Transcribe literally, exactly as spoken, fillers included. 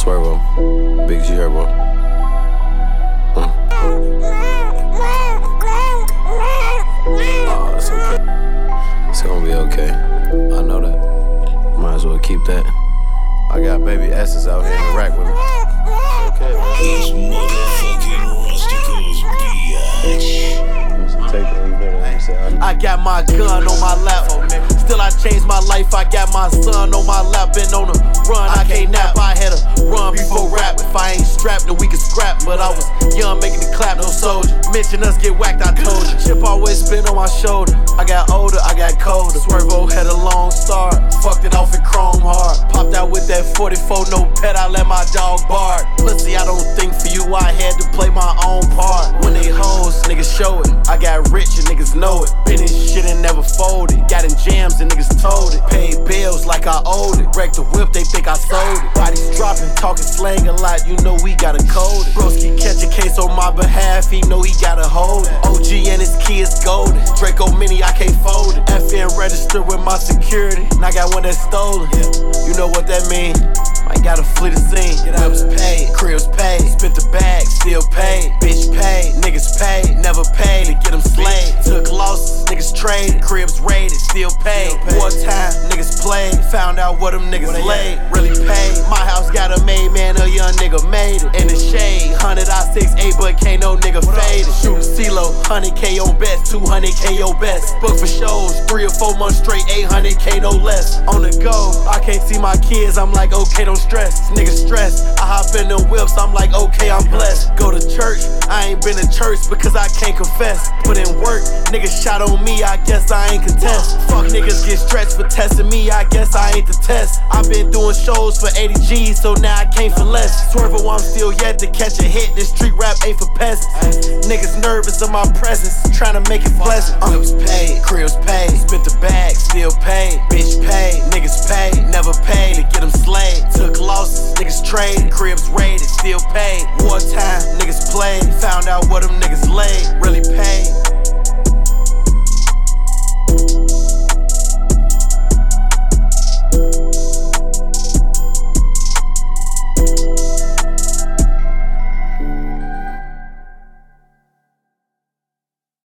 Swervo, Big G Herbo. Mm. Oh, it's okay. It's gonna be okay. I know that. Might as well keep that. I got baby S's out here in the rack with me. It's okay, man. This motherfucking Rusticals, bitch. I got my gun on my lap. Still I changed my life. I got my son on my lap. Been on the run, I can't nap. I had to run before rap. If I ain't strapped, then we can scrap. But I was young, making the clap, no soldier. Mention us get whacked, I told you. Chip always been on my shoulder. I got older, I got colder. Swervo had a long start. Fucked it off in chrome hard. Popped out with that forty-four, no pet, I let my dog bark. Pussy, I don't think for you, I had to play my own part. When they hoes, niggas show it. I got rich and niggas know it. Been in shit and never folded. Got in jams and niggas told it. Paid bills like I owed it. Wrecked the whip, they think I sold it. Bodies dropping, talking slang a lot, you know we gotta code it. Broski catch a case on my behalf, he know he gotta hold it. O G and his kids golden. Draco Mini, I can't fold it. F N registered with my security, and I got one that's stolen. You know what that mean? I gotta flee the scene. Whips paid, cribs paid, spent the bag, still paid. Bitch paid, niggas paid, never paid to get them slayed. Took losses, niggas traded, cribs raided, still paid. Wartime, niggas played, found out what them niggas laid. Really paid. My house got a made man, a young nigga made it. In the shade, one hundred I six eight, but can't no nigga fade it. Shootin' CeeLo, one hundred K on bets, two hundred K your best. Book for shows, three or four months straight, eight hundred K no less. On the go, I can't see my kids, I'm like, okay, don't stress. Niggas stress, I hop in the whips, I'm like, okay, I'm blessed. Go to church, I ain't been to church because I can't confess. Put in work, niggas shot on me, I guess I ain't contest. Fuck niggas get stretched for testing me, I guess I ain't the test. I been doing shows for eighty G's, so now I can't for less. Swervo, I'm still yet to catch a hit, this street rap ain't for peasants. Niggas nervous of my presence, trying to make it pleasant. Whips paid, cribs paid, spent the bag, still paid. Bitch paid, niggas paid, never paid to get them slayed. Took losses, niggas traded, cribs raided, still paid. Wartime, niggas played, found out what them niggas laid. Really paid.